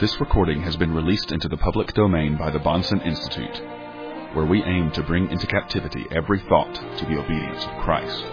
This recording has been released into the public domain by the Bahnsen Institute, where we aim to bring into captivity every thought to the obedience of Christ.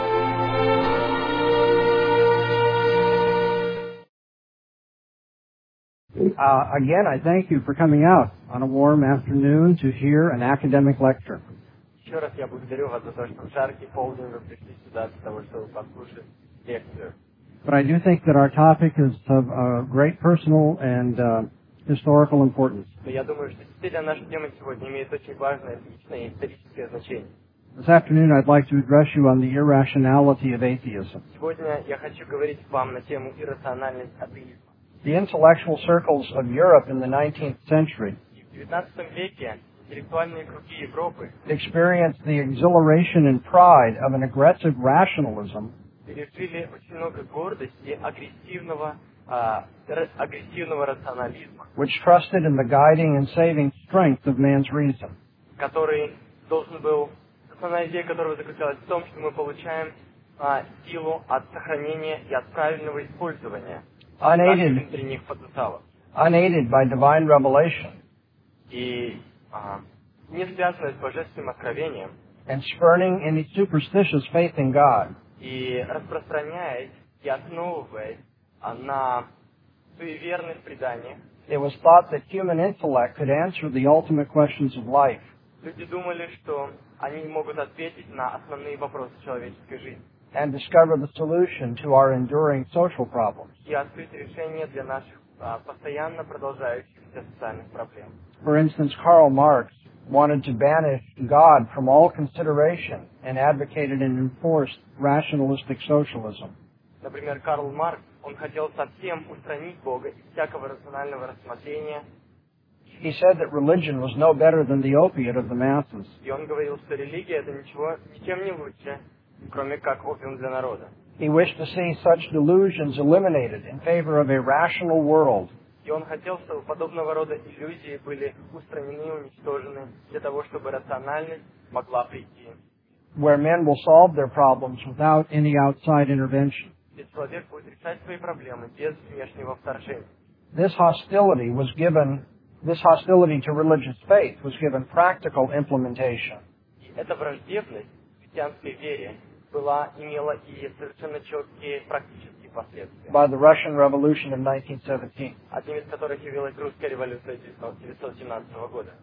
Again, I thank you for coming out on a warm afternoon to hear an academic lecture. Еще раз я благодарю вас за то, что в жаркий полдень вы пришли сюда для того, чтобы послушать лекцию. But I do think that our topic is of great personal and historical importance. Но я думаю, что действительно наша тема сегодня имеет очень важное личное и историческое значение. This afternoon I'd like to address you on the irrationality of atheism. Сегодня я хочу говорить вам на тему иррациональность атеизма. The intellectual circles of Europe in the 19th century В XIX веке интеллектуальные круги Европы experienced the exhilaration and pride of an aggressive rationalism пережили очень много гордости агрессивного рационализма, which trusted in the guiding and saving strength of man's reason. который должен был, основная идея которого заключалась в том, что мы получаем силу от сохранения и от правильного использования наших внутренних потенциалов. Unaided by divine revelation, И не связанное с божественным откровением, and spurning any superstitious faith in God. и распространяясь и основываясь на суеверных преданиях, It was thought that human intellect could answer the ultimate questions of life, люди думали, что они могут ответить на основные вопросы человеческой жизни and discover the solution to our enduring social problems. и открыть решение для наших постоянно продолжающихся социальных проблем. For instance, Karl Marx wanted to banish God from all consideration and advocated and enforced rationalistic socialism. Например, Карл Маркс, он хотел совсем устранить Бога из всякого рационального рассмотрения, He said that religion was no better than the opiate of the masses. и он говорил, что религия это ничем не лучше, кроме как опиум для народа. He wished to see such delusions eliminated in favor of a rational world, И он хотел, чтобы подобного рода иллюзии были устранены и уничтожены для того, чтобы рациональность могла прийти. where men will solve their problems without any outside intervention. Где человек будет решать свои проблемы без внешнего вторжения. This hostility to religious faith was given practical implementation. И эта враждебность к христианской вере имела и совершенно четкие практические последствия, By the Russian Revolution of 1917. одним из которых явилась русская революция 1917 года.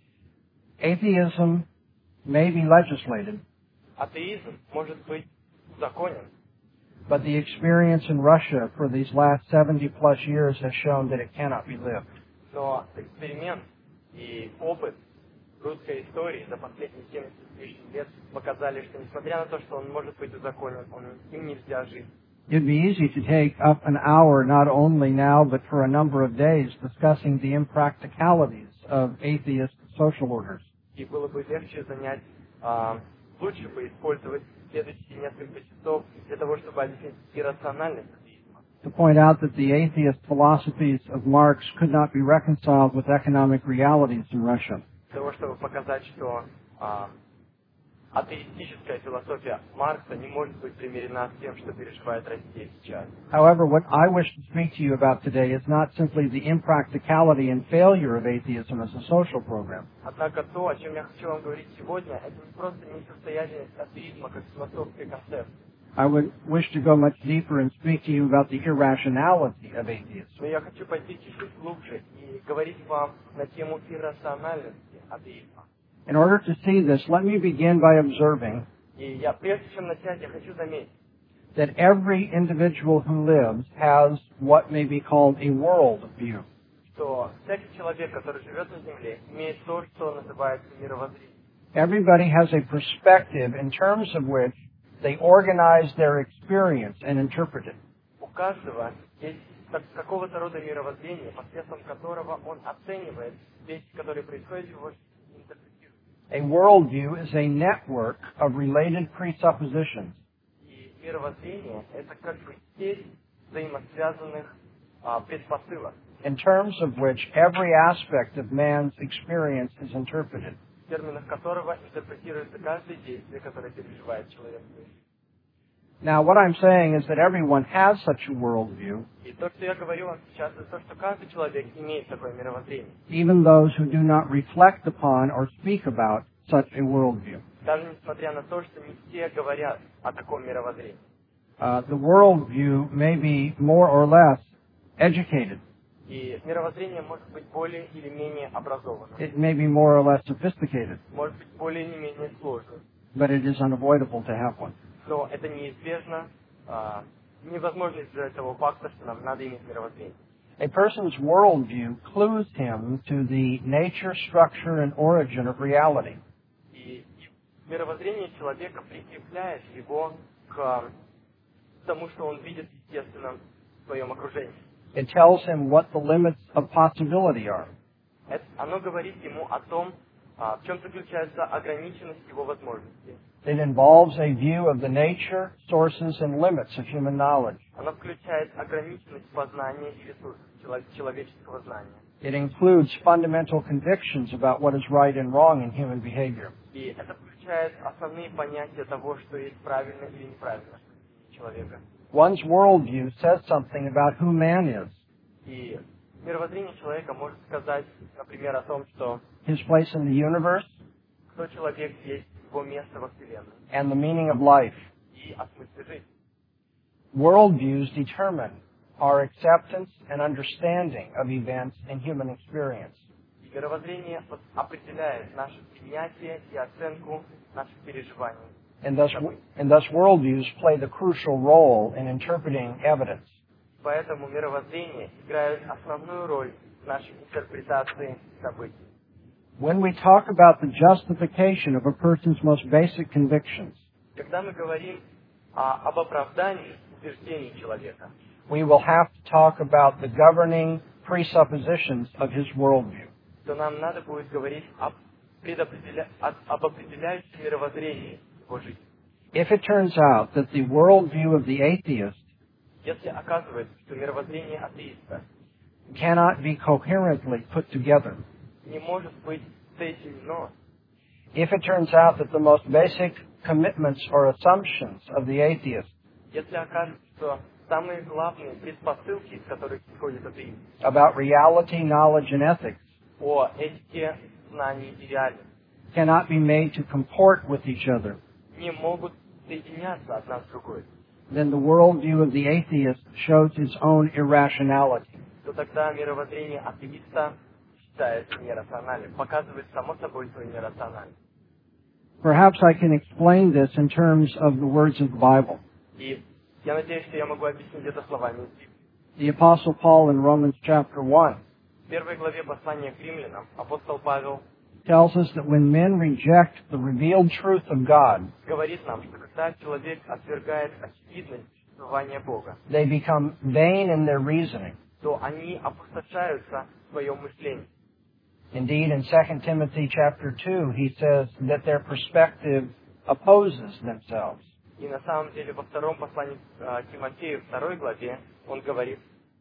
Atheism may be legislated, Атеизм может быть узаконен, but the experience in Russia for these last 70 plus years has shown that it cannot be lived. но эксперимент и опыт русской истории за последние 70 с лишним лет показали, что несмотря на то, что он может быть узаконен, им нельзя жить. It'd be easy to take up an hour not only now but for a number of days discussing the impracticalities of atheist social orders. И было бы легче лучше бы использовать следующие несколько часов для того, чтобы объяснить иррациональность атеизма. To point out that the atheist philosophies of Marx could not be reconciled with economic realities in Russia. Для того, чтобы показать, что атеистическая философия Маркса не может быть примирена с тем, что переживает Россия сейчас. However, what I wish to speak to you about today is not simply the impracticality and failure of atheism as a social program. Однако то, о чем я хочу вам говорить сегодня, это не просто несостоятельность атеизма как философской концепции. I would wish to go much deeper and speak to you about the irrationality of atheism. Но я хочу пойти чуть-чуть глубже и говорить вам на тему иррациональности атеизма. In order to see this, let me begin by observing И прежде чем начать, я хочу заметить, that every individual who lives has what may be called a world view. что всякий человек, который живет на Земле, имеет то, что называется мировоззрением. Everybody has a perspective in terms of which they organize their experience and interpret it. У каждого есть какого-то рода мировоззрение, посредством которого он оценивает вещи, которые происходят в его жизни, и интерпретирует. A worldview is a network of related presuppositions. И мировоззрение – это как бы сеть взаимосвязанных предпосылок, in terms of which every aspect of man's experience is interpreted. в терминах которого интерпретируется каждое действие, которое переживает человек в своей жизни. Now, what I'm saying is that everyone has such a worldview, И то, что я говорю вам сейчас, это то, что каждый человек имеет такое мировоззрение. even those who do not reflect upon or speak about such a worldview. Даже несмотря на то, что не все говорят о таком мировоззрении. The worldview may be more or less educated. И мировоззрение может быть более или менее образованным. It may be more or less sophisticated, Может быть более или менее сложным. but it is unavoidable to have one. Но это неизбежно, невозможно избежать того факта, что нам надо иметь мировоззрение. A person's worldview clues him to the nature, structure, and origin of reality. И мировоззрение человека прикрепляет его к тому, что он видит, естественно, в своем окружении. It tells him what the limits of possibility are. Оно говорит ему о том, в чем заключается ограниченность его возможностей. It involves a view of the nature, sources, and limits of human knowledge. Оно включает ограниченность познания и ресурсов человеческого знания. It includes fundamental convictions about what is right and wrong in human behavior. И это включает основные понятия того, что есть правильно или неправильно в человека. One's worldview says something about who man is, И мировоззрение человека может сказать, например, о том, что his place in the universe, кто человек есть, его место во Вселенной and the meaning of life. и о смысле жизни. Worldviews determine our acceptance and understanding of events in human experience. И мировоззрение определяет наше принятие и оценку наших переживаний. And thus worldviews play the crucial role in interpreting evidence. Поэтому мировоззрение играет основную роль в нашей интерпретации событий. When we talk about the justification of a person's most basic convictions, Когда мы говорим об оправдании утверждений человека, we will have to talk about the governing presuppositions of his worldview. то нам надо будет говорить об определяющем мировоззрении его жизни. If it turns out that the worldview of the atheist Если оказывается, что мировоззрение атеиста cannot be coherently put together, не может быть соединено, if it turns out that the most basic commitments or assumptions of the atheist если окажется, что самые главные предпосылки, из которых исходит атеизм, about reality, knowledge, and ethics о этике, знании и реальности, cannot be made to comport with each other, не могут соединяться одна с другой, then the worldview of the atheist shows its own irrationality. то тогда мировоззрение атеиста считается нерациональным, показывает само собой свою нерациональность. Perhaps I can explain this in terms of the words of the Bible. И я надеюсь, что я могу объяснить это словами из Библии. The Apostle Paul in Romans chapter 1 В первой главе послания к римлянам апостол Павел tells us that when men reject the revealed truth of God, говорит нам, что когда человек отвергает очевидность существования Бога, they become vain in their reasoning. то они опустошаются в своем мышлении. Indeed, in 2 Timothy chapter 2, he says that their perspective opposes themselves. И на самом деле во втором послании к Тимофею, второй главе, он говорит,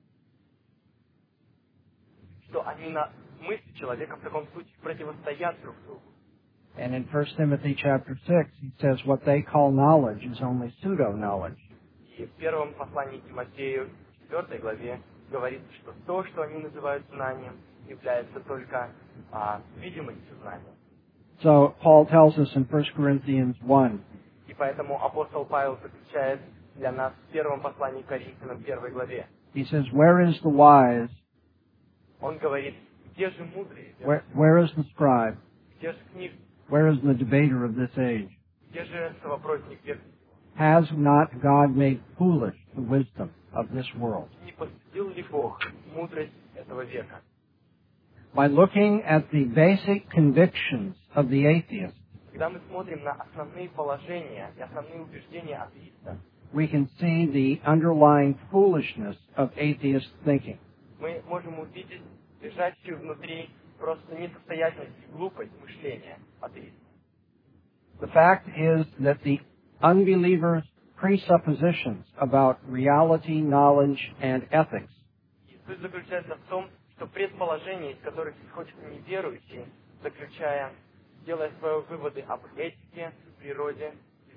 что они на мысли человека в таком случае противостоят друг другу. And in 1 Timothy chapter 6, he says what they call knowledge is only pseudo-knowledge. И в первом послании к Тимофею, в 4 главе, говорит, что то, что они называют знанием, является только видимостью знания. So Paul tells us in 1 Corinthians 1, И поэтому апостол Павел заключает для нас в первом послании к Коринфянам, 1 главе. he says, where is the wise? Он говорит, где же мудрые, Where is the scribe? где же книг, Where is the debater of this age? где же совопросник века? Has not God made foolish the wisdom of this world? Не посвятил ли Бог мудрость этого века? By looking at the basic convictions of the atheist, Когда мы смотрим на основные положения и основные убеждения атеиста, we can see the underlying foolishness of atheist thinking. мы можем увидеть лежащую внутри просто несостоятельность и глупость мышления атеиста. The fact is that the unbeliever's presuppositions about reality, knowledge, and ethics И суть заключается в том, что предположения, из которых исходит неверующий, делая свои выводы об этике, природе и знании,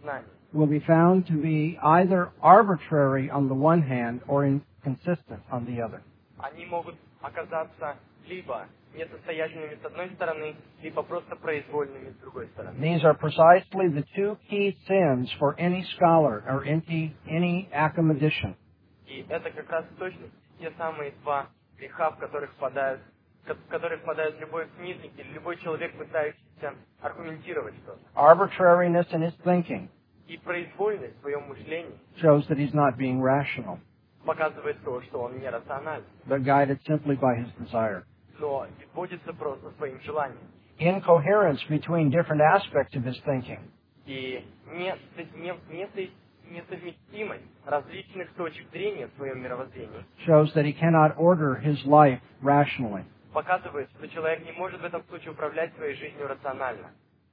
will be found to be either arbitrary on the one hand or inconsistent on the other. Они могут оказаться либо несостоятельными с одной стороны, либо просто произвольными с другой стороны. These are precisely the two key sins for any scholar or any academician. И это как раз точно те самые два греха, в которые впадает любой книжник или любой человек, пытающийся аргументировать что-то. Arbitrariness in his thinking И произвольность в своем мышлении shows that he's not being rational, показывает то, что он не рационален, but guided simply by his desire. но водится просто своим желанием. Incoherence between different aspects of his thinking И несовместимость различных точек зрения в своем мировоззрении shows that he cannot order his life rationally. показывает, что человек не может в этом случае управлять своей жизнью рационально.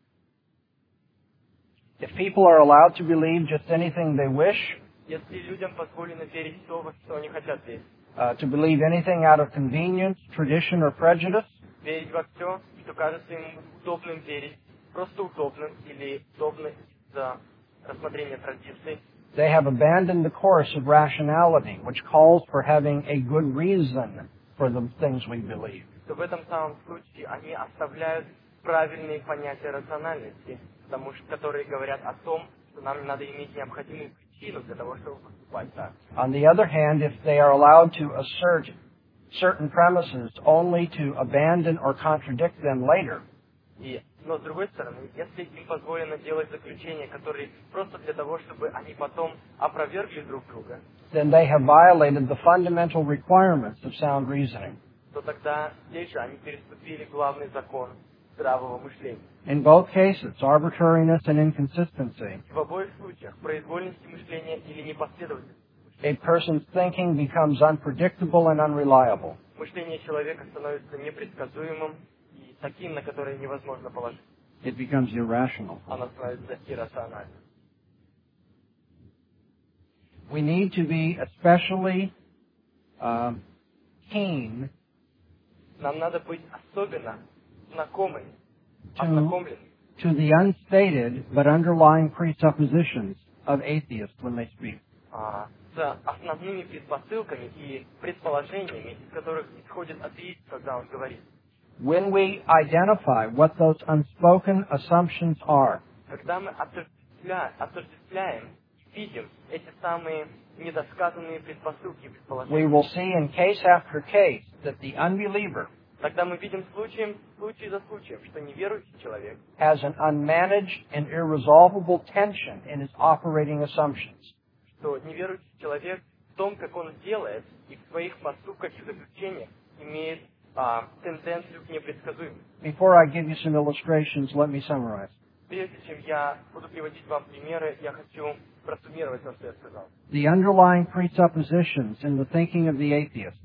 If people are allowed to believe just anything they wish, Если людям позволено верить в то, во что они хотят верить, to believe anything out of convenience, tradition, or prejudice, верить во все, что кажется им удобным верить, просто удобным или удобно из-за рассмотрения традиций, they have abandoned the course of rationality, which calls for having a good reason for the things we believe. то в этом самом случае они оставляют правильные понятия рациональности, которые говорят о том, что нам надо иметь необходимую причину для того, чтобы поступать так. On the other hand, if they are allowed to assert certain premises only to abandon or contradict them later, Но с другой стороны, если им позволено делать заключения, которые просто для того, чтобы они потом опровергли друг друга, then they have violated the fundamental requirements of sound reasoning. то тогда здесь же они переступили главный закон здравого мышления. In both cases, arbitrariness and inconsistency, В обоих случаях произвольности мышления или непоследовательности a person's thinking becomes unpredictable and unreliable. мышление человека становится непредсказуемым и таким, на которое невозможно положить. It becomes irrational. Оно становится иррациональным. We need to be especially keen Нам надо быть особенно ознакомлены to the unstated but underlying presuppositions of atheists when they speak. с основными предпосылками и предположениями, из которых исходит атеист, когда он говорит. When we identify what those unspoken assumptions are, Когда мы осуществляем и видим эти самые недосказанные предпосылки и we предположения, will see in case after case that the unbeliever тогда мы видим случай за случаем, что неверующий человек has an unmanaged and irresolvable tension in his operating assumptions. что неверующий человек в том, как он делает, и в своих поступках и заключениях имеет тенденцию к непредсказуемости. Before I give you some illustrations, let me summarize. Прежде чем я буду приводить вам примеры, я хочу просуммировать то, что я сказал. The underlying presuppositions in the thinking of the atheist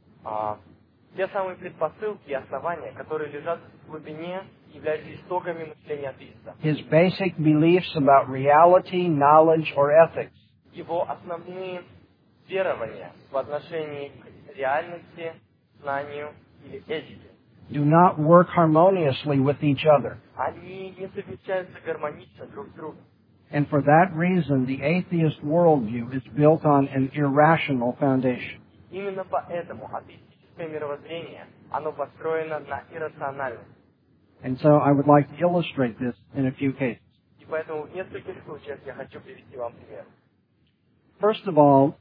Те самые предпосылки и основания, которые лежат в глубине, являются истоками мышления атеиста. his basic beliefs about reality, knowledge, or ethics Его основные верования в отношении к реальности, знанию или этике, do not work harmoniously with each other. они не совмещаются гармонично друг с другом. And for that reason, the atheist worldview is built on an irrational foundation. Именно поэтому атеистическое мировоззрение, оно построено на иррациональности. And so I would like to illustrate this in a few cases. И поэтому в нескольких случаях я хочу привести вам пример. First of all,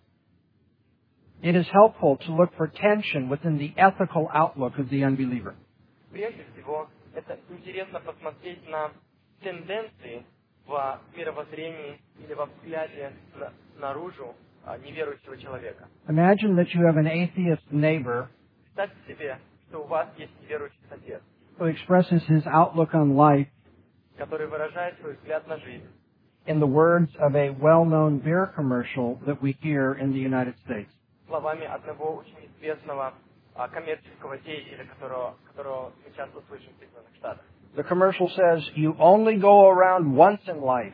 it is helpful to look for tension within the ethical outlook of the unbeliever. Прежде всего, это интересно посмотреть на тенденции в мировоззрении или во взгляде наружу неверующего человека. Imagine that you have an atheist neighbor Представьте себе, что у вас есть неверующий сосед, who expresses his outlook on life который выражает свой взгляд на жизнь in the words of a well-known beer commercial that we hear in the United States. словами одного очень известного коммерческого деятеля, которого мы часто слышим в Соединенных Штатах. The commercial says, "You only go around once in life."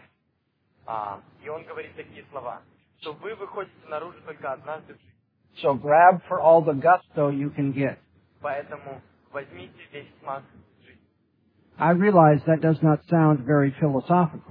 И он говорит такие слова, что вы выходите наружу только однажды в жизни. So grab for all the gusto you can get. Поэтому возьмите весь смак жизни. I realize that does not sound very philosophical.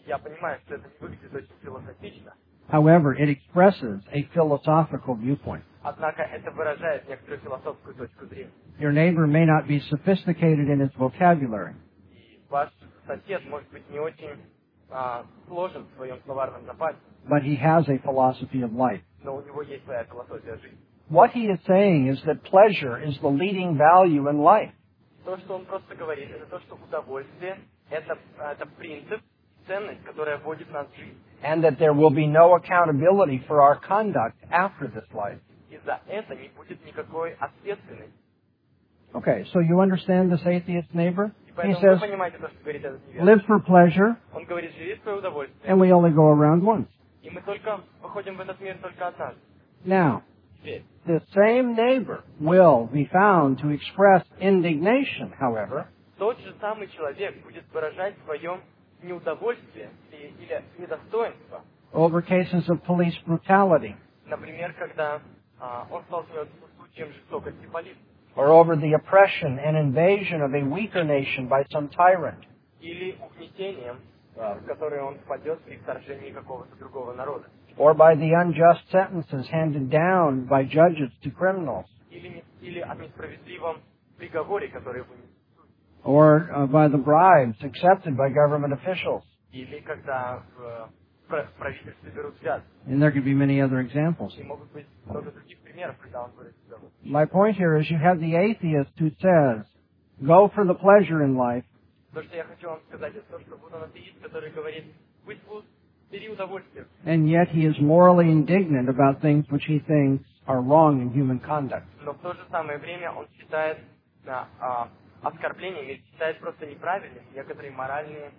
Я понимаю, что это не выглядит очень философично. However, it expresses a philosophical viewpoint. Однако это выражает некоторую философскую точку зрения. Your neighbor may not be sophisticated in his vocabulary, И ваш сосед может быть не очень сложен в своем словарном запасе, but he has a philosophy of life. но у него есть своя философия жизни. What he is saying is that pleasure is the leading value in life. То, что он просто говорит, это то, что удовольствие – это принцип, ценность, которая вводит нас в жизнь. And that there will be no accountability for our conduct after this life. И за это не будет никакой ответственности. Okay, so you understand this atheist neighbor? И He поэтому says, вы понимаете то, что говорит этот неверный. live for pleasure, Он говорит, живи в свое удовольствие. and we only go around once. И мы только выходим в этот мир только однажды. Now, Теперь, the same neighbor will be found to express indignation, however, тот же самый человек будет выражать свое неудовольствие или недостоинство. over cases of police brutality, Например, когда он сталкивается с случаем жестокости полиции. or over the oppression and invasion of a weaker nation by some tyrant, Или угнетением, в которое он впадет при вторжении какого-то другого народа. or by the unjust sentences handed down by judges to criminals, Или о несправедливом приговоре, который вынесет суд. or by the bribes accepted by government officials. Или когда в правительстве берут взятки. And there could be many other examples. И могут быть много других примеров, когда он говорит удовольствие. My point here is you have the atheist who says, go for the pleasure in life, То, что я хочу вам сказать, это то, что вот он атеист, который говорит, пусть бери удовольствие. and yet he is morally indignant about things which he thinks are wrong in human conduct. Но в то же самое время он считает оскорблением или считает просто неправильным некоторые моральные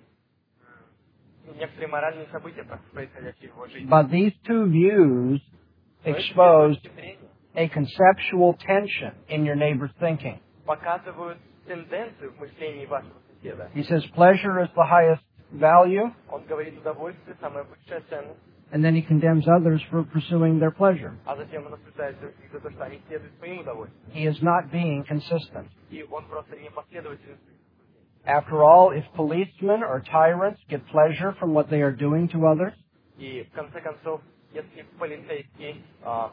события, происходящие в его жизни. But these two views expose a conceptual tension in your neighbor's thinking. Показывают тенденцию в мышлении вашего соседа. He says pleasure is the highest value, Он говорит, удовольствие самая высшая ценность, and then he condemns others for pursuing their pleasure. а затем он осуждает других за то, что они следуют своим удовольствиям. He is not being consistent. И он просто не последователен. After all, if policemen or tyrants get pleasure from what they are doing to others, И в конце концов, если полицейский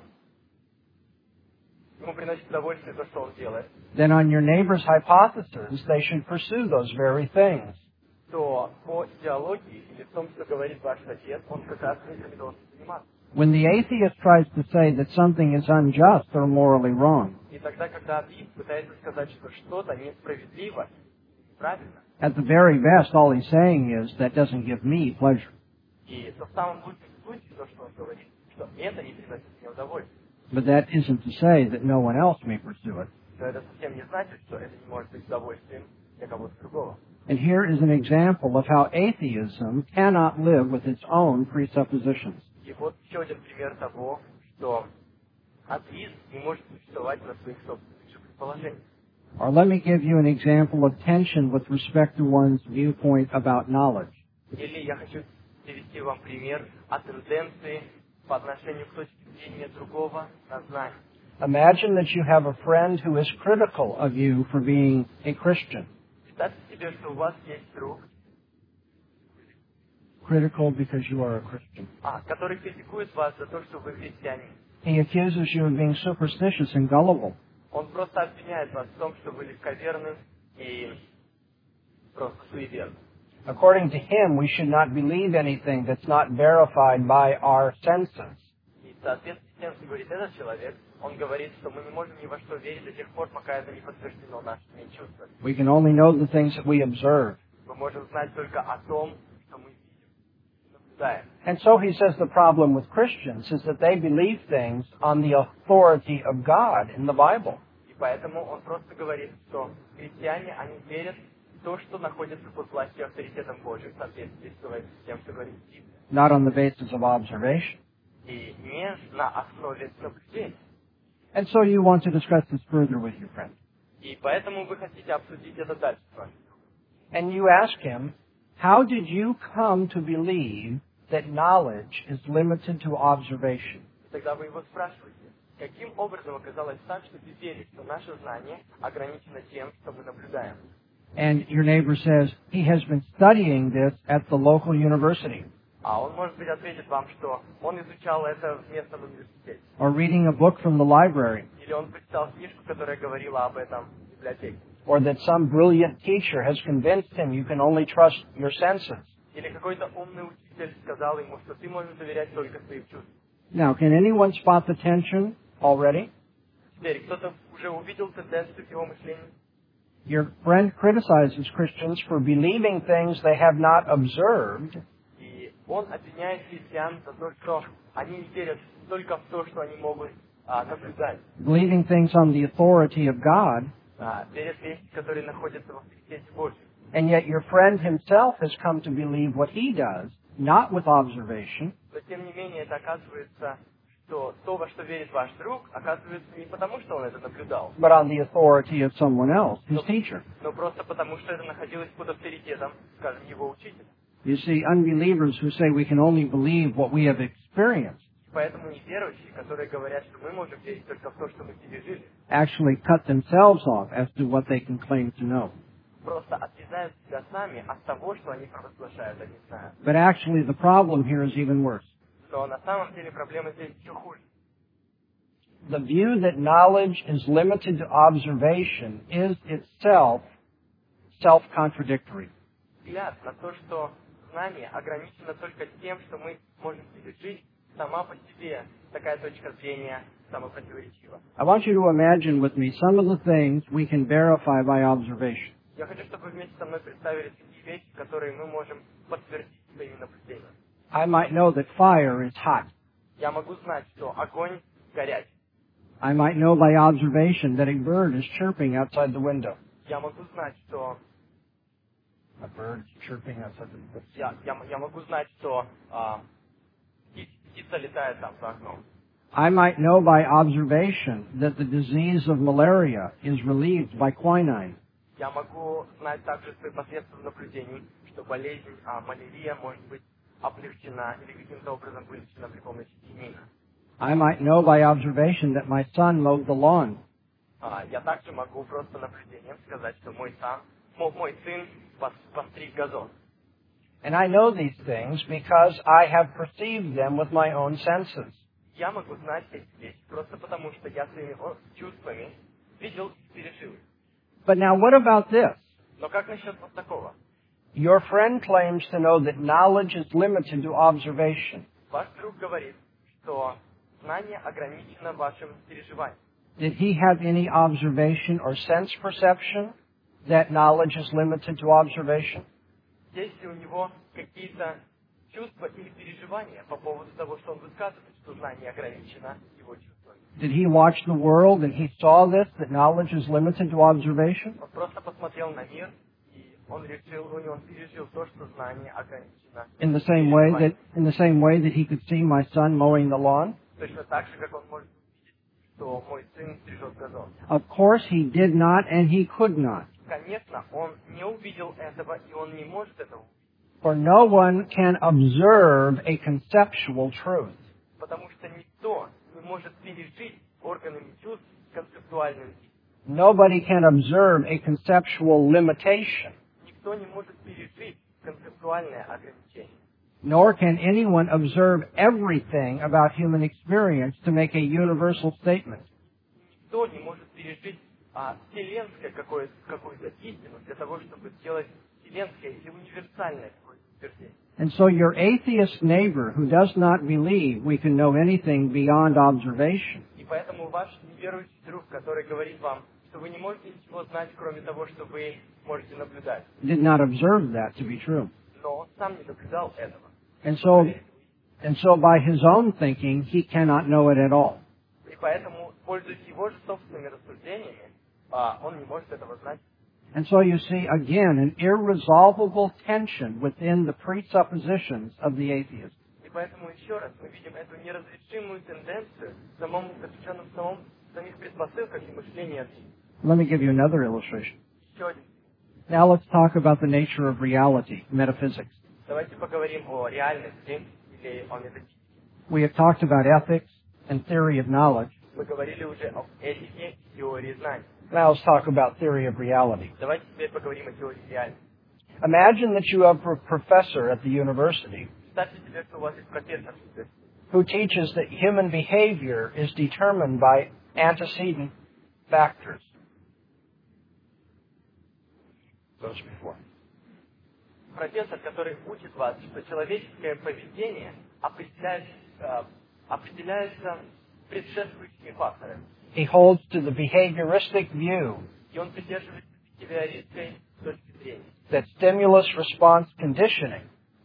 ему приносит удовольствие то, что он делает, then on your neighbor's hypothesis, they should pursue those very things. то по идеологии или в том, что говорит ваш сосед, он как раз этим и должен заниматься. When the atheist tries to say that something is unjust or morally wrong, И тогда, когда атеист пытается сказать, что что-то несправедливо, неправильно, at the very best, all he's saying is, that doesn't give me pleasure. и то в самом лучшем случае то, что он говорит, что это не приносит мне удовольствия, But that isn't to say that no one else may pursue it. то это совсем не значит, что это не может быть удовольствием для кого-то другого. And here is an example of how atheism cannot live with its own presuppositions. И вот еще один пример того, что атеизм не может существовать на своих собственных же предположениях. Or let me give you an example of tension with respect to one's viewpoint about knowledge. Или я хочу привести вам пример о тенденции по отношению к точке зрения другого на знание. Imagine that you have a friend who is critical of you for being a Christian. Представьте себе, что у вас есть друг, Critical because you are a Christian. который критикует вас за то, что вы христианин. He accuses you of being superstitious and gullible. Он просто обвиняет вас в том, что вы легковерны и просто суеверны. According to him, we should not believe anything that's not verified by our senses. И в соответствии с тем, что говорит этот человек, он говорит, что мы не можем ни во что верить до тех пор, пока это не подтверждено нашими чувствами. We can only know the things that we observe. Мы можем знать только о том, что мы видим, наблюдаем. And so he says the problem with Christians is that they believe things on the authority of God in the Bible. И поэтому он просто говорит, что христиане, они верят в то, что находится под властью и авторитетом Божьим, в соответствии с тем, что говорит Библия. Not on the basis of observation. И не на основе наблюдений. And so you want to discuss this further with your friend. И поэтому вы хотите обсудить это дальше с вами. And you ask him, how did you come to believe that knowledge is limited to observation? Тогда вы его спрашиваете, каким образом оказалось так, что ты веришь, что наше знание ограничено тем, что мы наблюдаем? And your neighbor says, he has been studying this at the local university. А он, может быть, ответит вам, что он изучал это в местном университете. Or reading a book from the library. Или он прочитал книжку, которая говорила об этом в библиотеке. Or that some brilliant teacher has convinced him you can only trust your senses. Или какой-то умный учитель сказал ему, что ты можешь доверять только своим чувствам. Now, can anyone spot the tension already? Теперь, кто-то уже увидел тенденцию в его мышлении? Your friend criticizes Christians for believing things they have not observed. И он обвиняет христиан за то, что они верят только в то, что они могут наблюдать. Believing things on the authority of God. Верят вещи, которые находятся в авторитете Божьем. And yet your friend himself has come to believe what he does, not with observation. Но тем не менее, это оказывается, что то, во что верит ваш друг, оказывается не потому, что он это наблюдал, But on the authority of someone else, his teacher. но просто потому, что это находилось под авторитетом, скажем, его учителя. You see, unbelievers who say we can only believe what we have experienced Поэтому неверующие, которые говорят, что мы можем верить только в то, что мы пережили, actually cut themselves off as to what they can claim to know. просто отрезают себя сами от того, что они провозглашают, они знают. But actually the problem here is even worse. Но на самом деле проблема здесь еще хуже. The view that knowledge is limited to observation is itself self-contradictory. Взгляд на то, что знание ограничено только тем, что мы можем пережить, сама по себе такая точка зрения самопротиворечива. I want you to imagine with me some of the things we can verify by observation. Я хочу, чтобы вы вместе со мной представили такие вещи, которые мы можем подтвердить своими наблюдениями. I might know that fire is hot. Я могу знать, что огонь горячий. I might know by observation that a bird is chirping outside the window. Я могу знать, что A bird chirping outside the window. я могу знать, что птица летает там за окном. I might know by observation that the disease of malaria is relieved by quinine. Я могу знать также посредством наблюдений, что болезнь малярия может быть облегчена или каким-то образом вылечена при помощи хинина. I might know by observation that my son mowed the lawn. Я также могу просто наблюдением сказать, что мой сын постриг газон. And I know these things because I have perceived them with my own senses. Я могу знать эти вещи просто потому, что я своими чувствами видел и пережил. But now what about this? Но как насчет вот такого? Your friend claims to know that knowledge is limited to observation. Ваш друг говорит, что знание ограничено вашим переживанием. Did he have any observation or sense perception that knowledge is limited to observation? Есть ли у него какие-то чувства или переживания по поводу того, что он высказывает, что знание ограничено его чувствами? Did he watch the world and he saw this, that knowledge is limited to observation? Он просто посмотрел на мир, и он пережил то, что знание ограничено. In the same way that he could see my son mowing the lawn? Точно так же, как он может увидеть, что мой сын стрижет газон. Of course he did not and he could not. Конечно, он не увидел этого, и он не может этого увидеть. For no one can observe a conceptual truth. Потому что никто не может пережить органами чувств концептуальную истину. Nobody can observe a conceptual limitation. Никто не может пережить концептуальное ограничение. Nor can anyone observe everything about human experience to make a universal statement. Никто не может пережить вселенское какую-то истину для того, чтобы сделать вселенское или универсальное какое-то утверждение. And so your atheist neighbor who does not believe we can know anything beyond observation, И поэтому ваш неверующий друг, который говорит вам, что вы не можете ничего знать, кроме того, что вы можете наблюдать, did not observe that to be true. но он сам не наблюдал этого. And so by his own thinking, he cannot know it at all. И поэтому, пользуясь его же собственными рассуждениями, он не может этого знать. And so you see, again, an irresolvable tension within the presuppositions of the atheist. И поэтому еще раз мы видим эту неразрешимую тенденцию заключенную в самих предпосылках и мышлении атеиста. Let me give you another illustration. Еще один. Now let's talk about the nature of reality, metaphysics. Давайте поговорим о реальности или о метафизике. We have talked about ethics and theory of knowledge. Мы говорили уже об этике и теории знаний. Now let's talk about theory of reality. Давайте теперь поговорим о теории реальности. Imagine that you have a professor at the university Представьте себе, что у вас есть профессор, who teaches that human behavior is determined by antecedent factors. Goes before. Профессор, который учит вас, что человеческое поведение определяется предшествующими факторами. He holds to the behavioristic view И он придерживается бихевиористской точки зрения, that stimulus-response conditioning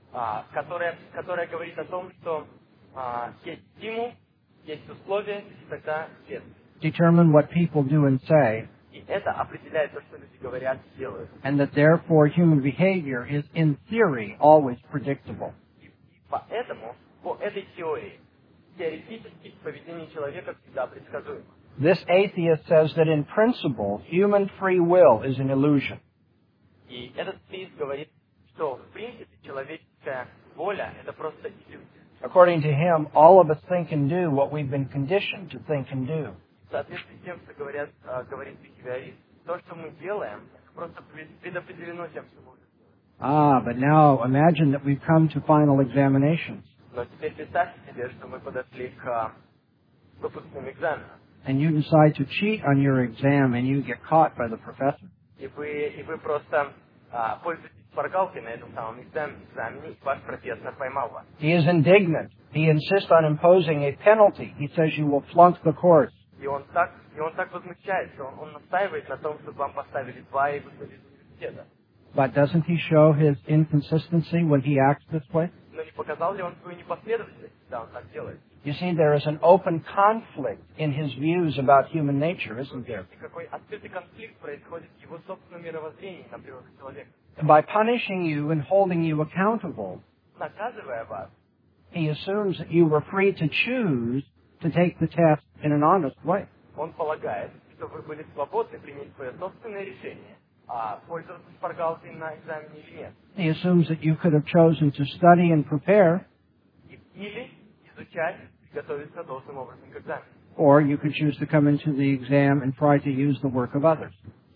которая говорит о том, что есть стимул, есть условия, и тогда следствие. determine what people do and say, И это определяет то, что люди говорят и делают. and that therefore human behavior is in theory always predictable. И поэтому, по этой теории, теоретически поведение человека всегда предсказуемо. This atheist says that in principle, human free will is an illusion. И этот теист говорит, что в принципе человеческая воля это просто иллюзия. According to him, all of us think and do what we've been conditioned to think and do. В соответствии с тем, что говорит бихевиорист, то, что мы делаем, просто предопределено тем, что мы делаем. But now imagine that we've come to final examinations, Но теперь представьте себе, что мы подошли к выпускным экзаменам. and you decide to cheat on your exam, and you get caught by the professor. И вы просто пользуетесь шпаргалкой на этом самом экзамене, и ваш профессор поймал вас. He is indignant. He insists on imposing a penalty. He says you will flunk the course. И он так возмущается, он настаивает на том, чтобы вам поставили 2 и выслали из университета. But doesn't he show his inconsistency when he acts this way? Но не показал ли он свою непоследовательность, когда он так делает? You see, there is an open conflict in his views about human nature, isn't there? И какой открытый конфликт происходит в его собственном мировоззрении на природу человека. By punishing you and holding you accountable, Наказывая вас, he assumes that you were free to choose to take the test in an honest way. он полагает, что вы были свободны принять свое собственное решение, пользоваться шпаргалкой на экзамене или нет. He assumes that you could have chosen to study and prepare, Или изучать, готовиться должным образом к экзамену. or you could choose to come into the exam and try to use the work of others.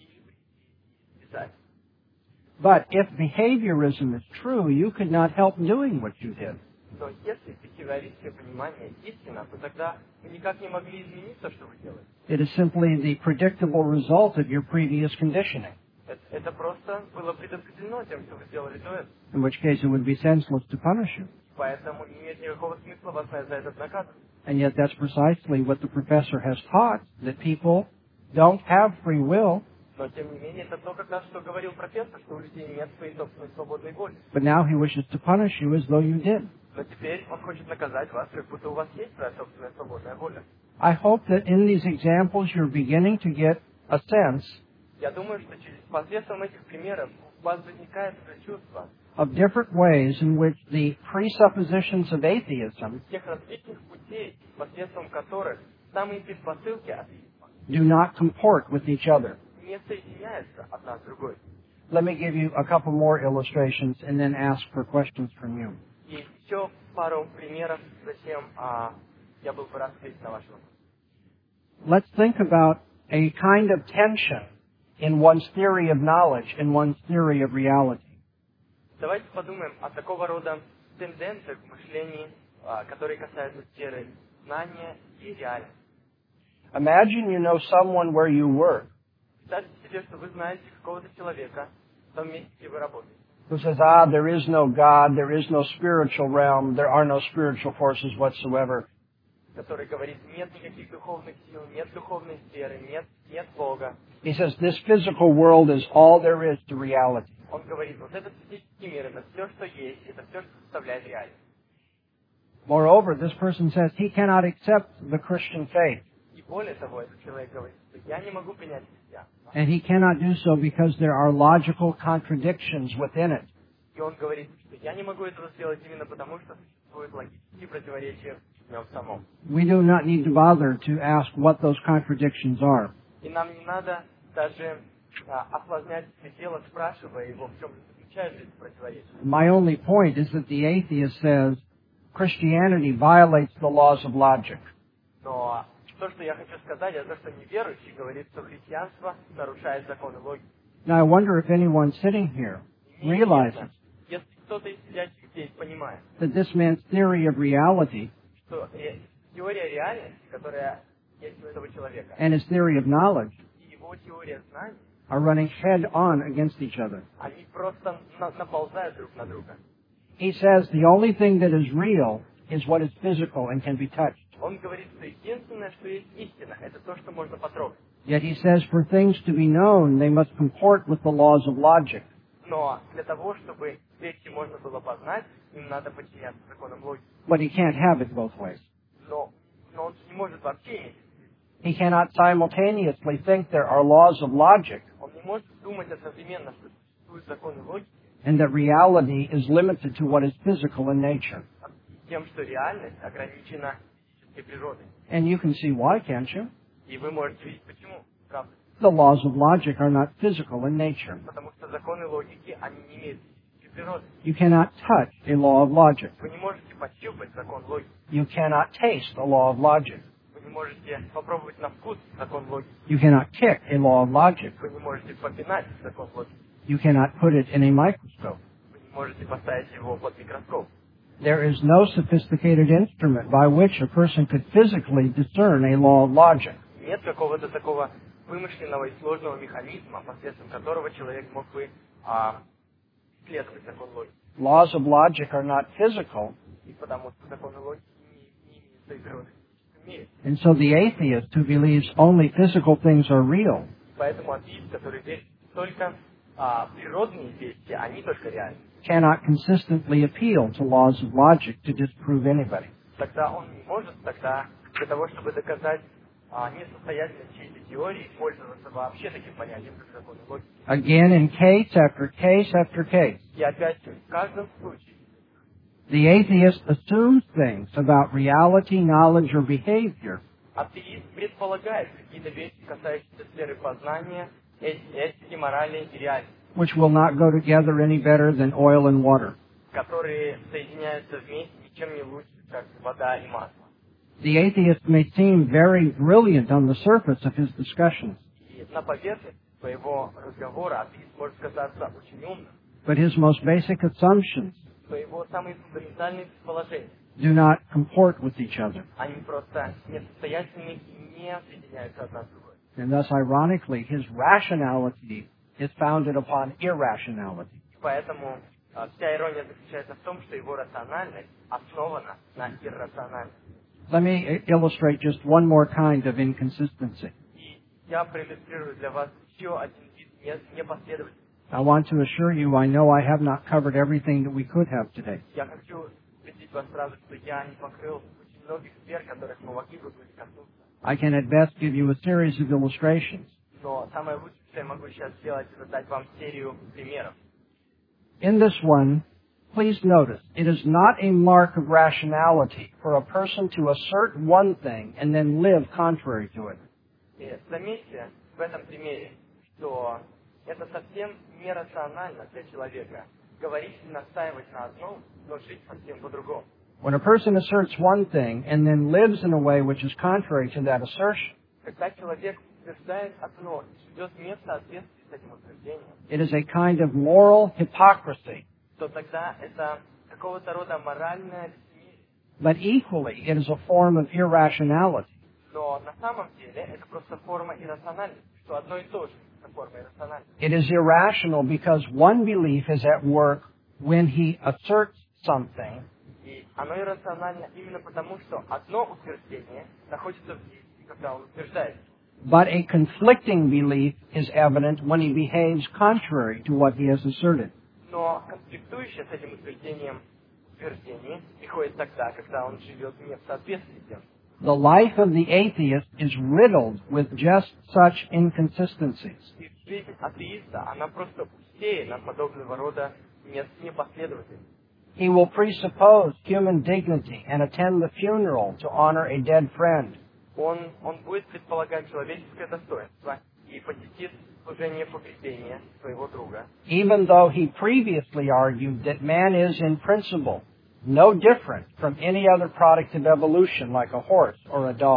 Писать. But if behaviorism is true, you could not help doing what you did. Но если бихевиористское понимание истина, то тогда вы никак не могли изменить то, что вы делаете. It is simply the predictable result of your previous conditioning, Это просто было предопределено тем, что вы сделали до этого. in which case it would be senseless to punish you. Поэтому не имеет никакого смысла вас за это наказывать. And yet that's precisely what the professor has taught, that people don't have free will, Но, тем не менее, это то, как раз, что говорил профессор, что у людей нет своей собственной свободной воли. but now he wishes to punish you as though you did. Но теперь он хочет наказать вас, как будто у вас есть своя собственная свободная воля. I hope that in these examples you're beginning to get a sense Я думаю, что посредством этих примеров у вас возникает это чувство of different ways in which the presuppositions of atheism тех различных путей, посредством которых самые предпосылки атеизма do not comport with each other. не соединяются одна с другой. Let me give you a couple more illustrations and then ask for questions from you. И еще пару примеров, затем я был бы рад ответить на ваши вопросы. Let's think about a kind of tension in one's theory of knowledge and one's theory of reality. Давайте подумаем о такого рода тенденциях в мышлении, которые касаются сферы знания и реальности. Imagine you know someone where you work Представьте себе, что вы знаете какого-то человека в том месте, где вы работаете, who says, there is no God, there is no spiritual realm, there are no spiritual forces whatsoever. который говорит, нет никаких духовных сил, нет духовной сферы, нет Бога. He says, this physical world is all there is to reality. Он говорит, вот этот физический мир, это все, что есть, это все, что составляет реальность. Moreover, this person says he cannot accept the Christian faith. И более того, этот человек говорит, что я не могу принять христианство. And he cannot do so because there are logical contradictions within it. И он говорит, что я не могу этого сделать именно потому, что существуют логические противоречия в нем самом. We do not need to bother to ask what those contradictions are. И нам не надо даже осложнять себе дело, спрашивая его, в чем заключаются эти противоречия. My only point is that the atheist says Christianity violates the laws of logic. Но то, что я хочу сказать, это то, что неверующий говорит, что христианство нарушает законы логики. Now I wonder if anyone sitting here realizes Если кто-то из сидящих здесь понимает, that this man's theory of reality что теория реальности, которая есть у этого человека, and his theory of knowledge и его теория знаний, are running head-on against each other. они просто наползают друг на друга. He says the only thing that is real is what is physical and can be touched. Он говорит, что единственное, что есть истина, это то, что можно потрогать. Yet he says for things to be known, they must comport with the laws of logic. Но для того, чтобы вещи можно было познать, им надо подчиняться законам логики. But he can't have it both ways. Но он не может вообще иметь. He cannot simultaneously think there are laws of logic Он не может думать одновременно, что существуют законы логики, and that reality is limited to what is physical in nature. тем, что реальность ограничена физической природой. And you can see why, can't you? И вы можете видеть, почему. Правда? The laws of logic are not physical in nature. Потому что законы логики, они не имеют физической природы. You cannot touch a law of logic. Вы не можете пощупать закон логики. You cannot taste a law of logic. Вы не можете попробовать на вкус закон логики. You cannot kick a law of logic. Вы не можете попинать закон логики. You cannot put it in a microscope. Вы не можете поставить его под микроскоп. There is no sophisticated instrument by which a person could physically discern a law of logic. Нет какого-то такого вымышленного и сложного механизма, посредством которого человек мог бы исследовать закон логики. Laws of logic are not physical, И потому что законы логики не имеют своей природы в физическом мире. and so the atheist who believes only physical things are real Поэтому атеист, который верит только природные вещи, они только реальны. cannot consistently appeal to laws of logic to disprove anybody. Тогда он не может для того, чтобы доказать несостоятельность чьей-то теории, пользоваться вообще таким понятием, как законы логики. Again, in case after case after case, И опять в каждом случае the atheist assumes things about reality, knowledge, or behavior атеист предполагает какие-то вещи, касающиеся сферы познания, этики, морали и реальности, which will not go together any better than oil and water. которые соединяются вместе ничем не лучше, как вода и масло. The atheist may seem very brilliant on the surface of his discussions, И на поверхности своего разговора атеист может казаться очень умным, but his most basic assumptions что его самые фундаментальные предположения, do not comport with each other. они просто несостоятельны и не соединяются одна с другой. And thus, ironically, his rationality is founded upon irrationality. И поэтому вся ирония заключается в том, что его рациональность основана на иррациональности. Let me illustrate just one more kind of inconsistency. И я проиллюстрирую для вас еще один вид непоследовательности. I want to assure you, I know I have not covered everything that we could have today. Я хочу убедить вас сразу, что я не покрыл очень многих сфер, которых мы могли бы коснуться. I can at best give you a series of illustrations. Но самое лучшее, что я могу сейчас сделать, это дать вам серию примеров. In this one, please notice, it is not a mark of rationality for a person to assert one thing and then live contrary to it. И заметьте в этом примере, что это совсем нерационально для человека говорить и настаивать на одном, но жить совсем по-другому. When a person asserts one thing and then lives in a way which is contrary to that assertion, Когда человек утверждает одно и живет не в соответствии с этим утверждением, it is a kind of moral hypocrisy. то тогда это какого-то рода моральное лицемерие. But equally, it is a form of irrationality. Но на самом деле это просто форма иррациональности, что одно и то же это форма иррациональности. It is irrational because one belief is at work when he asserts something, И оно иррационально именно потому, что одно утверждение находится в действии, когда он утверждает. but a conflicting belief is evident when he behaves contrary to what he has asserted. Но конфликтующее с этим утверждение приходит тогда, когда он живет не в соответствии с тем. The life of the atheist is riddled with just such inconsistencies. И жизнь атеиста, она просто усеяна подобного рода непоследовательностью. He will presuppose human dignity and attend the funeral to honor a dead friend. Он будет предполагать человеческое достоинство и посетит служение погребения своего друга. Even though he previously argued that man is in principle no different from any other product of evolution like a horse or a dog.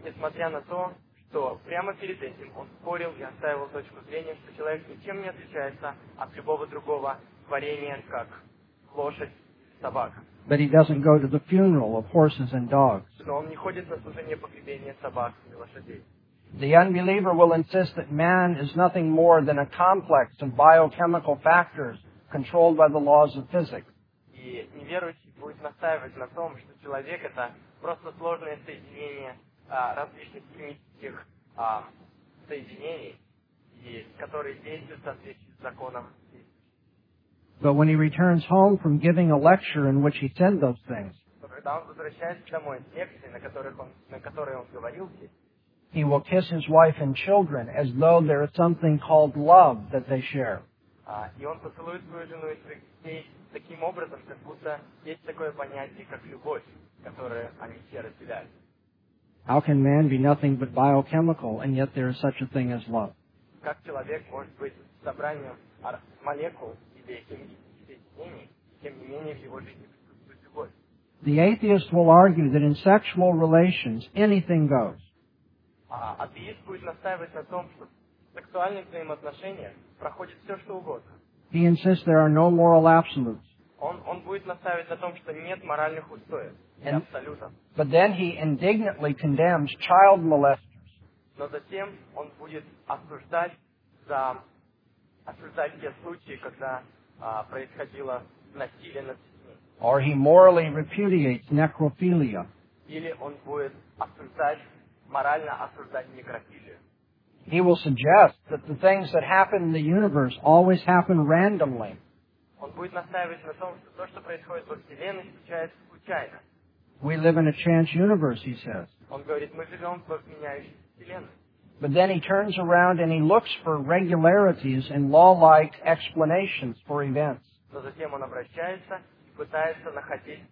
несмотря на то, что прямо перед этим он спорил и отстаивал точку зрения, что человек ничем не отличается от любого другого творения, как лошадь и собака. But he doesn't go to the funeral of horses and dogs. Но он не ходит на служение погребения собак и лошадей. The unbeliever will insist that man is nothing more than a complex of biochemical factors controlled by the laws of physics. И неверующий будет настаивать на том, что человек — это просто сложное соединение различных химических соединений, которые действуют в соответствии с законом. But when he returns home from giving a lecture in which he said those things, Когда он возвращается домой с лекцией, на которой он говорил здесь, he will kiss his wife and children as though there is something called love that they share. И он поцелует свою жену и своих детей таким образом, как будто есть такое понятие, как любовь, которую они все разделяют. How can man be nothing but biochemical, and yet there is such a thing as love? Как человек может быть собранием молекул или химических соединений, тем не менее в его жизни присутствует любовь. The atheist will argue that in sexual relations, anything goes. Атеист будет настаивать на том, что в сексуальных взаимоотношениях проходит все, что угодно. He insists there are no moral absolutes. Он будет настаивать на том, что нет моральных устоев и абсолютов. But then he indignantly condemns child molesters. Но затем он будет осуждать те случаи, когда происходило насилие над детьми. Or he morally repudiates necrophilia. Или он будет морально осуждать некрофилию. He will suggest that the things that happen in the universe always happen randomly. Он будет настаивать на том, что то, что происходит во Вселенной, случается случайно. We live in a chance universe, he says. Он говорит, мы живем в меняющейся Вселенной. But then he turns around and he looks for regularities and law-like explanations for events. Но затем он обращается и пытается находить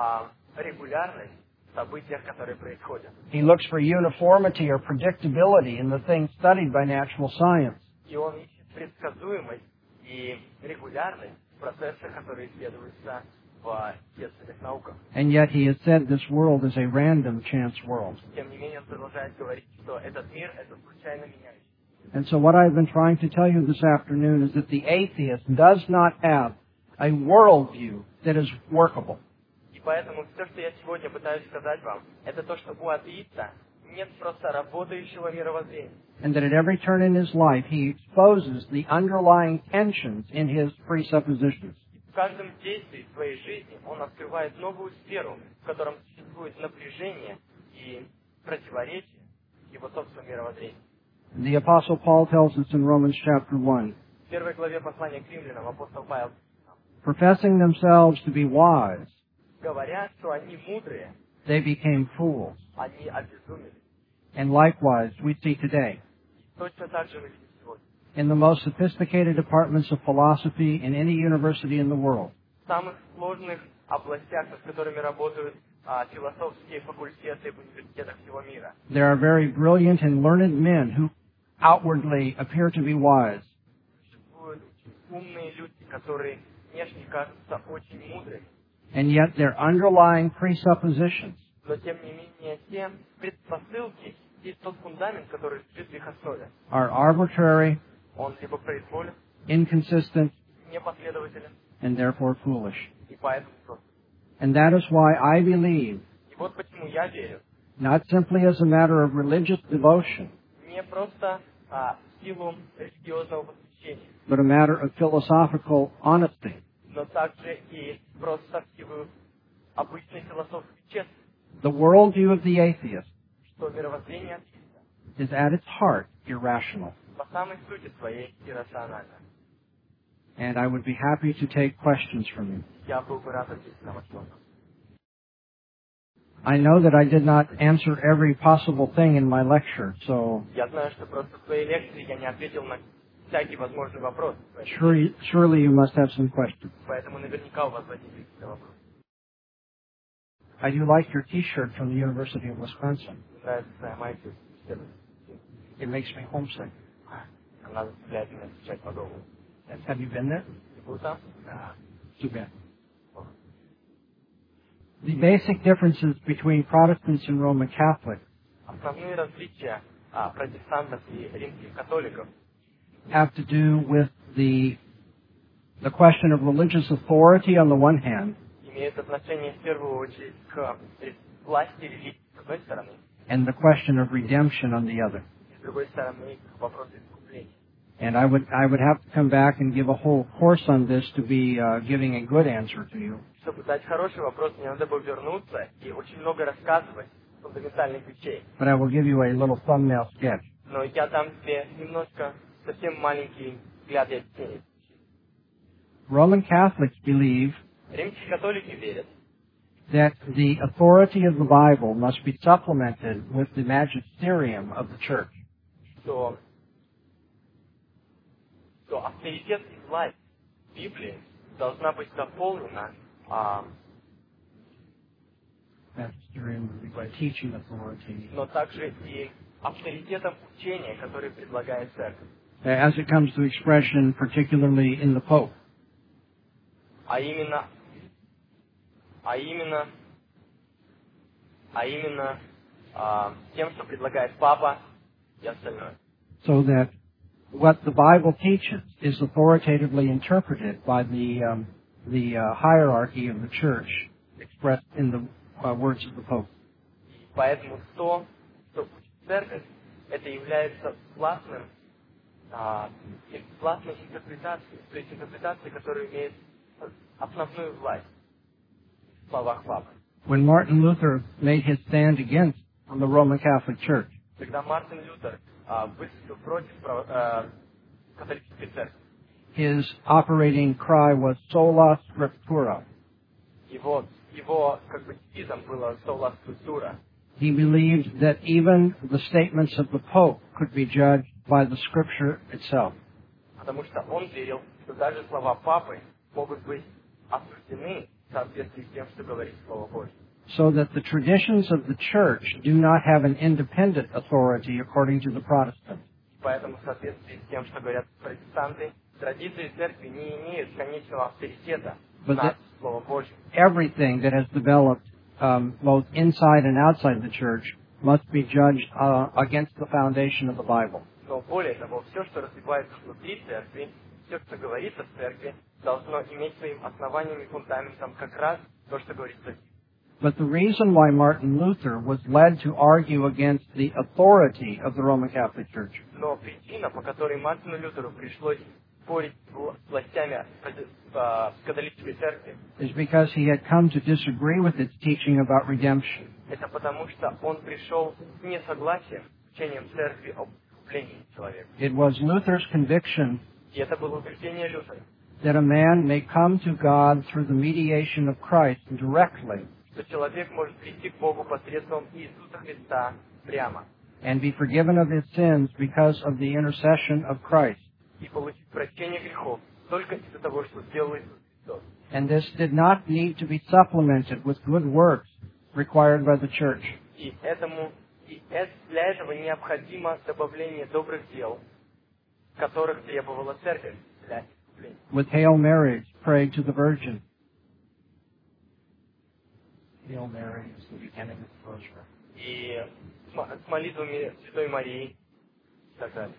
регулярность в событиях, которые происходят. He looks for uniformity or predictability in the things studied by natural science. И он ищет предсказуемость и регулярность в процессах, которые исследуются в естественных науках. And yet he has said this world is a random chance world. Тем не менее, он продолжает говорить, что этот мир — это случайно меняющийся. And so what I've been trying to tell you this afternoon is that the atheist does not have a worldview that is workable. И поэтому все, что я сегодня пытаюсь сказать вам, это то, что у атеиста нет просто работающего мировоззрения. And that at every turn in his life he exposes the underlying tensions in his presuppositions. В каждом действии своей жизни он открывает новую сферу, в котором существует напряжение и противоречие его собственного мировоззрения. The Apostle Paul tells us in Romans chapter 1, В первой главе послания к римлянам апостол Павел, professing themselves to be wise, говоря, что они мудрые, they became fools. они обезумели. And likewise, we see today, Точно так же мы видим сегодня. in the most sophisticated departments of philosophy in any university in the world, В самых сложных областях, с которыми работают философские факультеты в университетах всего мира. there are very brilliant and learned men who outwardly appear to be wise, Существуют умные люди, которые внешне кажутся очень мудрыми, and yet their underlying presuppositions но тем не менее те предпосылки и тот фундамент, который лежит в их основе, are arbitrary, он либо произволен, inconsistent, непоследователен and therefore foolish. и поэтому просто. And that is why I believe, И вот почему я верю, not simply as a matter of religious devotion, не просто в силу религиозного посвящения, but a matter of philosophical honesty, но также и просто в силу обычной философской честности, the worldview of the atheist что мировоззрение атеиста is at its heart irrational. по самой сути своей иррационально. And I would be happy to take questions from you. Я был бы рад ответить на ваш вопрос. I know that I did not answer every possible thing in my lecture, so Я знаю, что просто в своей лекции я не ответил на всякий возможный вопрос. surely you must have some questions. Поэтому наверняка у вас возникли какие-то вопросы. I do like your T-shirt from the University of Wisconsin. Нравится моя It makes me homesick. Она заставляет меня скучать по дому. Have you been there? Ты был там? Too bad. The basic differences between Protestants and Roman Catholics основные различия протестантов и римских католиков have to do with the question of religious authority on the one hand, имеют отношение в первую очередь к власти религии с одной стороны, and the question of redemption on the other. и с другой стороны к вопросу искупления. And I would have to come back and give a whole course on this to be giving a good answer to you. Чтобы дать хороший вопрос, мне надо было вернуться и очень много рассказывать фундаментальных вещей. But I will give you a little thumbnail sketch. Но я дам тебе немножко, совсем маленький взгляд и объяснение. Roman Catholics believe Римские католики верят, that the authority of the Bible must be supplemented with the magisterium of the Church. что авторитет и власть Библии должна быть дополнена Magisterium would be by teaching authority. но также и авторитетом учения, который предлагает церковь. As it comes to expression, particularly in the Pope. А именно тем, что предлагает Папа и остальное. So that what the Bible teaches is authoritatively interpreted by the hierarchy of the Church, expressed in the words of the Pope. И поэтому то, что учит церковь, это является властной интерпретацией, то есть интерпретацией, которая имеет основную власть в словах Папы. When Martin Luther made his stand against the Roman Catholic Church, Когда Мартин Лютер выступил против католической церкви, his operating cry was sola scriptura. его девизом было «Sola Scriptura». He believed that even the statements of the Pope could be judged by the Scripture itself. Потому что он верил, что даже слова Папы могут быть осуждены в соответствии с тем, что говорит Слово Божье. So that the traditions of the Church do not have an independent authority according to the Protestants. Поэтому в соответствии с тем, что говорят протестанты, традиции церкви не имеют конечного авторитета над Словом Божьим. Everything that has developed both inside and outside the Church must be judged against the foundation of the Bible. Но более того, все, что развивается внутри церкви, все, что говорится в церкви, должно иметь своим основанием и фундаментом как раз то, что говорится в Библии. But the reason why Martin Luther was led to argue against the authority of the Roman Catholic Church Но причина, по которой Мартину Лютеру пришлось спорить с властями католической церкви, is because he had come to disagree with its teaching about redemption. это потому, что он пришел с несогласием с учением церкви об искуплении человека. It was Luther's conviction И это было убеждение Лютера, that a man may come to God through the mediation of Christ directly что человек может прийти к Богу посредством Иисуса Христа прямо and be forgiven of his sins because of the intercession of Christ. и получить прощение грехов только из-за того, что сделал Иисус Христос. And this did not need to be supplemented with good works required by the church. И для этого необходимо добавление добрых дел, которых требовала церковь для искупления. With Hail Marys prayed to the Virgin. Hail Mary is the beginning of the rosary. И с молитвами Святой Марии и так далее.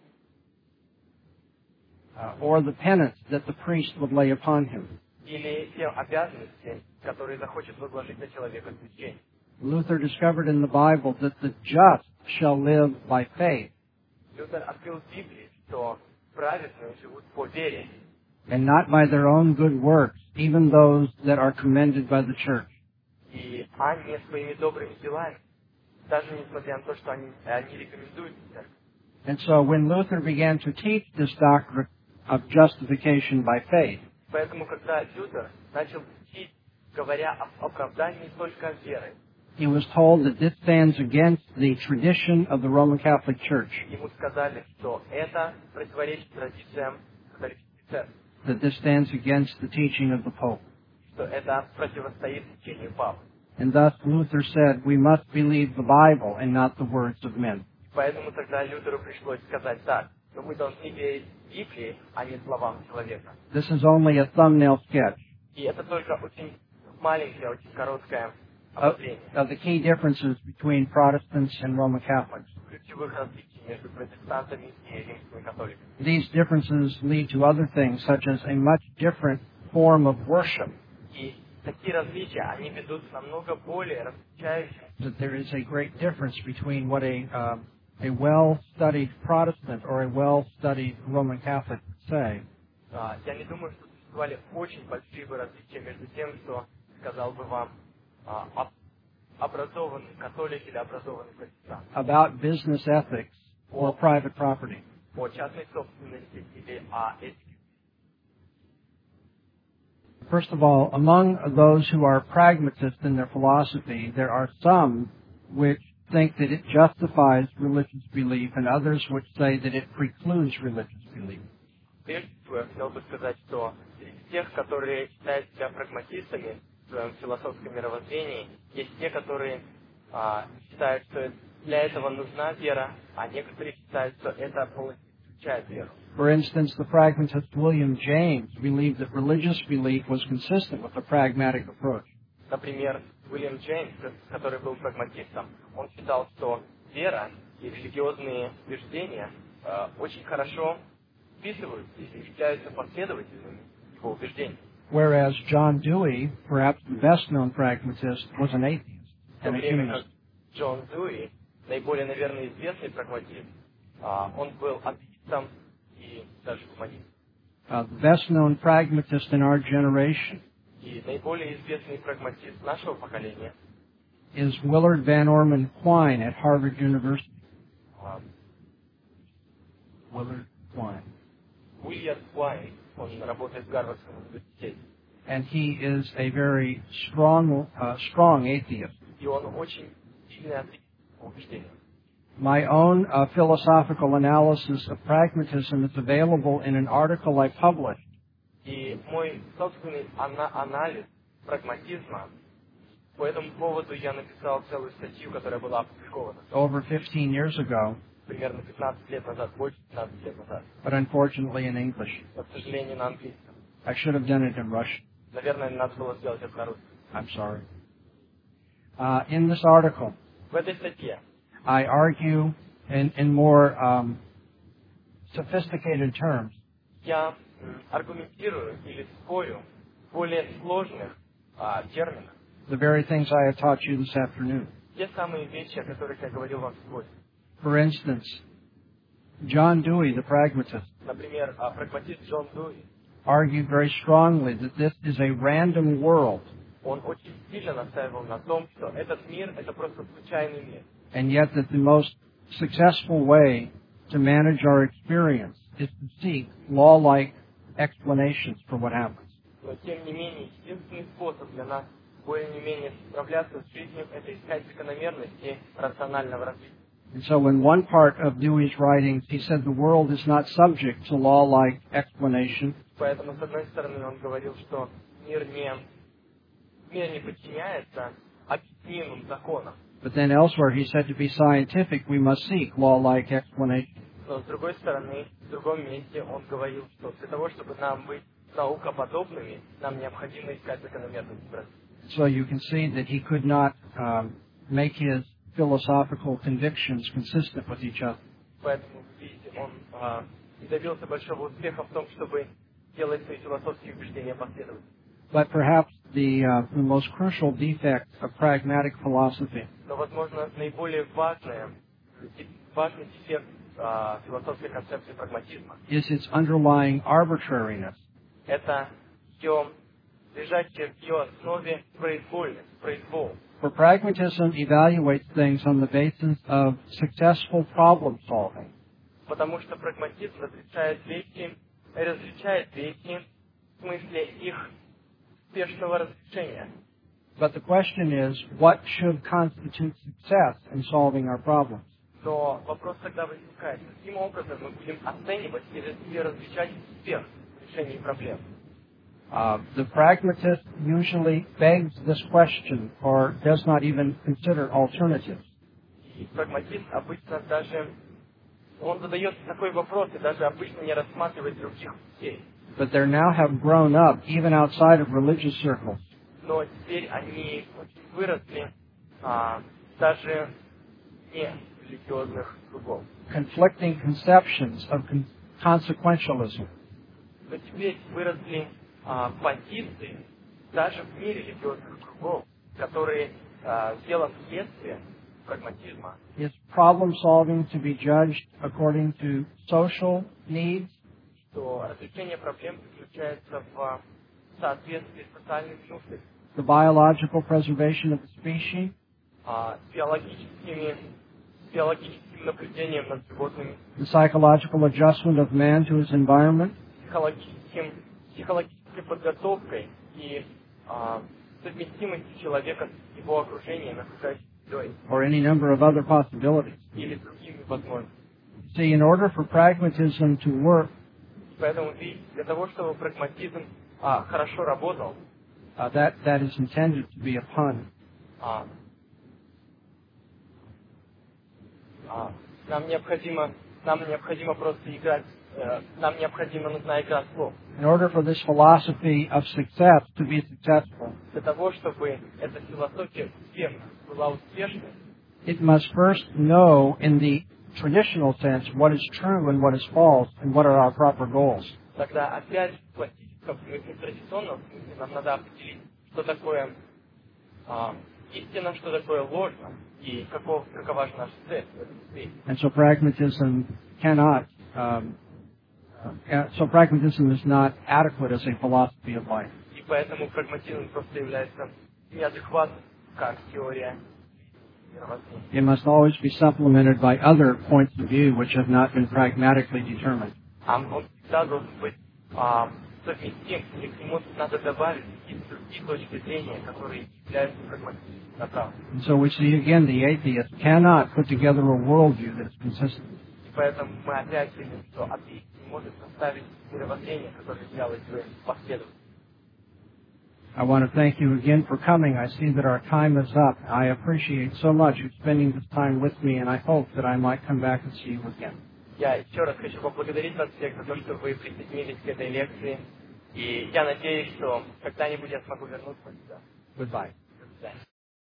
Or the penance that the priest would lay upon him. Или те обязанности, которые захочет возложить на человека священник. Luther discovered in the Bible that the just shall live by faith, Лютер открыл в Библии, что праведные живут по вере, and not by their own good works, even those that are commended by the church. а не своими добрыми делами, даже несмотря на то, что они рекомендуют церковь. And so when Luther began to teach this doctrine of justification by faith, Поэтому, когда Лютер начал учить, говоря об оправдании только верой, he was told that this stands against the tradition of the Roman Catholic Church, ему сказали, что это противоречит традициям католической церкви, that this stands against the teaching of the Pope. что это противостоит учению Папы. And thus Luther said, we must believe the Bible and not the words of men. Поэтому тогда Лютеру пришлось сказать так, что мы должны верить Библии, а не словам человека. This is only a thumbnail sketch. И это только очень маленькое, очень короткое of the key differences between Protestants and Roman Catholics. Ключевых различий между протестантами и римскими католиками. These differences lead to other things, such as a much different form of worship. И такие различия, они ведут к намного более различающимся. That there is a great difference between what a well-studied Protestant or a well-studied Roman Catholic would say. Я не думаю, что существовали очень большие различия между тем, что сказал бы вам образованный католик или образованный протестант. About business ethics or private property. О частной собственности или о этике. First of all, among those who are pragmatists in their philosophy, there are some which think that it justifies religious belief and others which say that it precludes religious belief. Прежде всего, я хотел бы сказать, что среди тех, которые считают себя прагматистами в своем философском мировоззрении, есть те, которые считают, что для этого нужна вера, а некоторые считают, что это полностью исключает веру. For instance, the pragmatist William James believed that religious belief was consistent with a pragmatic approach. Например, Уильям Джеймс, который был прагматистом, он считал, что вера и религиозные убеждения очень хорошо вписываются и являются последовательными его убеждений. Whereas John Dewey, perhaps the best-known pragmatist, was an atheist В то and a время как humanist. Джон Дьюи, наиболее, наверное, известный прагматист, он был атеистом и даже гуманистом. The best-known pragmatist in our generation И наиболее известный прагматист нашего поколения is Willard Van Orman Quine at Harvard University. Willard Quine. Уильям Куайн, он работает в Гарвардском университете. And he is a very strong atheist. И он очень сильный атеист по убеждениям. My own philosophical analysis of pragmatism is available in an article I published. И мой собственный анализ прагматизма, по этому поводу я написал целую статью, которая была опубликована Over 15 years ago, примерно 15 лет назад, больше 15 лет назад, but unfortunately in English. но, к сожалению, на английском. I should have done it in Russian. Наверное, надо было сделать это на русском. I'm sorry. In this article, В этой статье I argue in more sophisticated terms я аргументирую или спорю в более сложных терминах the very things I have taught you this afternoon. те самые вещи, о которых я говорил вам сегодня. For instance, John Dewey, the pragmatist, Например, прагматист Джон Дьюи, argued very strongly that this is a random world, он очень сильно настаивал на том, что этот мир — это просто случайный мир. and yet that the most successful way to manage our experience is to seek law-like explanations for what happens. Но, тем не менее, единственный способ для нас более-менее справляться с жизнью — это искать закономерности рационального развития. And so in one part of Dewey's writings, he said the world is not subject to law-like explanation, Поэтому, с одной стороны, он говорил, что мир не подчиняется объяснимым законам. but then elsewhere he said to be scientific, we must seek law-like explanation. Но, с другой стороны, в другом месте он говорил, что для того, чтобы нам быть наукоподобными, нам необходимо искать закономерность в развитии. So you can see that he could not make his philosophical convictions consistent with each other. Поэтому, видите, он не добился большого успеха в том, чтобы делать свои философские убеждения последовательными. But perhaps the most crucial defect of pragmatic philosophy Но, возможно, наиболее важный дефект философской концепции прагматизма is its underlying arbitrariness. — это ее лежащая в ее основе произвол. For pragmatism evaluates things on the basis of successful problem solving. Потому что прагматизм различает вещи в смысле их успешного разрешения. But the question is, what should constitute success in solving our problems? Но вопрос тогда возникает, каким образом мы будем оценивать или различать успех в решении проблем. The pragmatist usually begs this question or does not even consider alternatives. И прагматист обычно даже, он задает такой вопрос и даже обычно не рассматривает других путей. But there now have grown up, even outside of religious circles, Но теперь они очень выросли даже не религиозных кругов. Conflicting conceptions of consequentialism. Но теперь выросли позиции даже вне религиозных кругов, которые делом следствия прагматизма. Is problem solving to be judged according to social needs? Что разрешение проблем заключается в соответствии с социальными нуждами, The biological preservation of the species? биологическим наблюдением над животными, The psychological adjustment of man to his environment? психологической подготовкой и совместимостью человека с его окружением, окружающей средой, Or any number of other possibilities. или другими возможностями. See, in order for pragmatism to work, Поэтому для того, чтобы прагматизм хорошо работал, that is intended to be a pun. Нам необходимо просто играть, нужна игра слов. In order for this philosophy of success to be successful, Для того, чтобы эта философия успеха была успешной, it must first know in the traditional sense what is true and what is false and what are our proper goals. тогда опять в классическом смысле, в традиционном смысле нам надо определить, что такое истина, что такое ложно, и какова же наша цель в этом свете. And so pragmatism is not adequate as a philosophy of life. И поэтому прагматизм просто является неадекватным как теория мировоззрения. It must always be supplemented by other points of view which have not been pragmatically determined. Он всегда должен быть совместим, или к нему надо добавить какие-то другие точки зрения, которые являются прагматичными. And so we see again the atheist cannot put together a worldview that is consistent. И поэтому мы опять видим, что атеист не может составить мировоззрение, которое являлось бы последовательным. I want to thank you again for coming. I see that our time is up. I appreciate so much you spending this time with me, and I hope that I might come back and see you again. Я еще раз хочу поблагодарить вас всех за то, что вы присоединились к этой лекции. И я надеюсь, что когда-нибудь я смогу вернуться сюда. Goodbye. До свидания.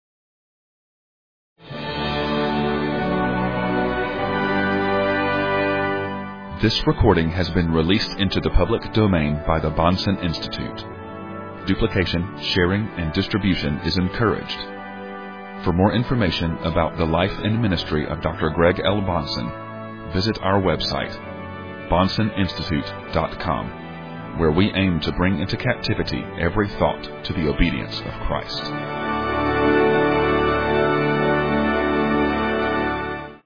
This recording has been released into the public domain by the Bahnsen Institute. Duplication, sharing, and distribution is encouraged. For more information about the life and ministry of Dr. Greg L. Bahnsen, visit our website, BahnsenInstitute.com, where we aim to bring into captivity every thought to the obedience of Christ.